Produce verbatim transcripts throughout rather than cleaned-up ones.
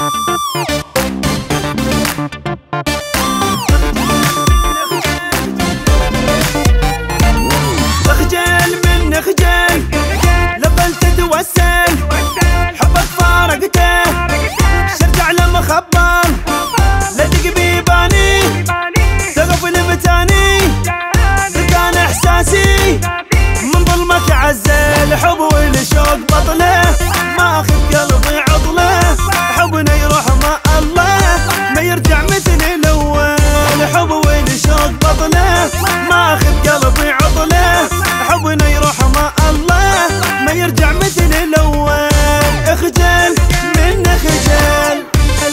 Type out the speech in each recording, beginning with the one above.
اخجل من اخجل لظل تتوسل حبك فارقته شرجع لمخبر لدق بيباني سقف المتاني سكان احساسي من ظلمك عزل حب والشوق بطله ما اخذ قلبي عضله حبنا يروح مع الله ما يرجع مثل الاول حب والشوق بطله ما اخذ قلبي عضله حبنا يروح مع الله ما يرجع مثل الاول اخجل من اخجل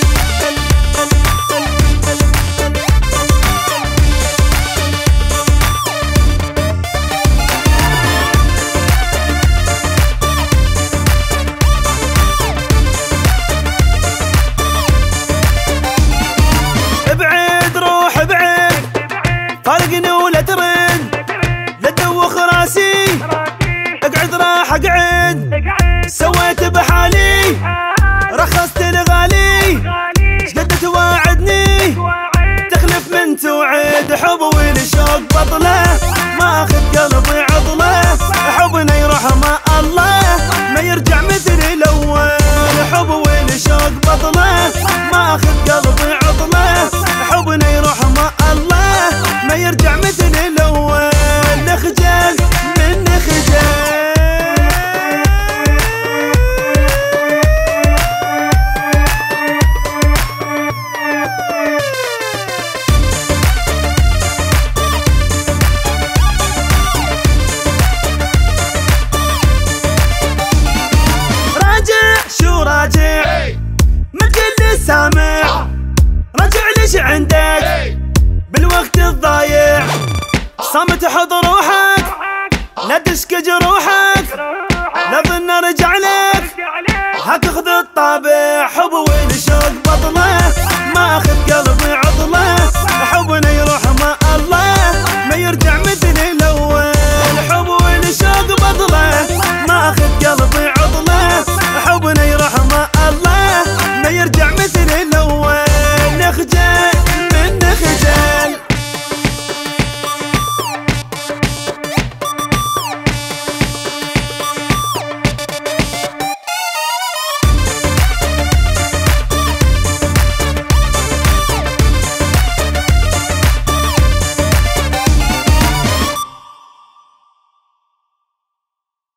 ابعد روح ابعد فارقني ولا ترد لا تدوخ راسي اقعد راح اقعد سويت بحالي رخصت الغالي شقد تواعدني تخلف من توعد حب والشوق بطله ما اخذ قلبي عضله حبنا يروح مع الله ما يرجع مثل الاول حب والشوق بطله ما اخذ قلبي عضله حبنا يروح مع الله ما يرجع مثل الاول نخجل من نخجل شو راجع من كل سامع راجع ليش عندك بالوقت الضايع صامت حض روحك لا تشكي جروحك لا ظن ارجع لك هتاخذ الطابع حب